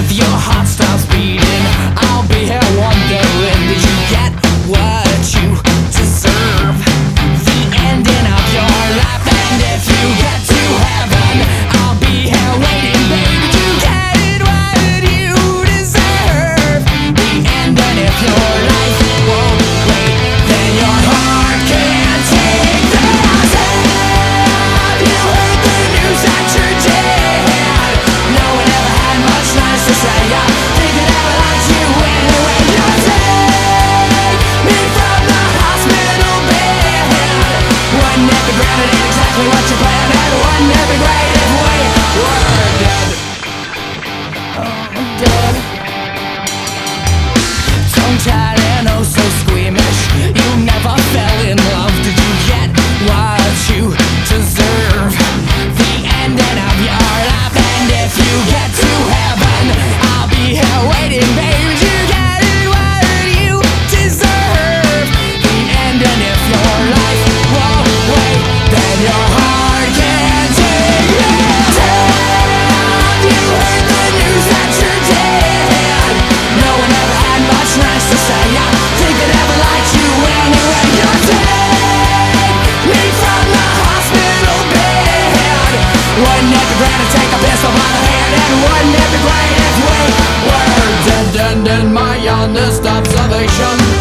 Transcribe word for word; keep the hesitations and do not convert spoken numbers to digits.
if your heart stops beating, I'll be here wondering, did you get what you deserve? The ending of your life, and if you get to heaven, I'll be here waiting, baby. Did you get what you deserve? The ending of your life won't wait, then your heart can't take the sound. You heard the news that you're dead. No one ever had much nice to say. I think it ever liked you anyway. You take me from the hospital bed. Wouldn't it be great? It ain't exactly what you planned. And wouldn't it be great if we were dead? Oh, dead. Tongue-tied and oh so squeamish. You never fell in love. Did you get what you deserve? The ending of your life, and if you get to heaven, I'll be here waiting, baby. Did you get what you deserve? The ending of your life won't wait, then your heart can't take it down. You heard the news that you're dead. No one ever had much nice to say. I think it ever liked you anyway. You take me from the hospital bed. Wouldn't it be great to take a pistol by the hand? And wouldn't it be great if we were dead? And in my honest observation,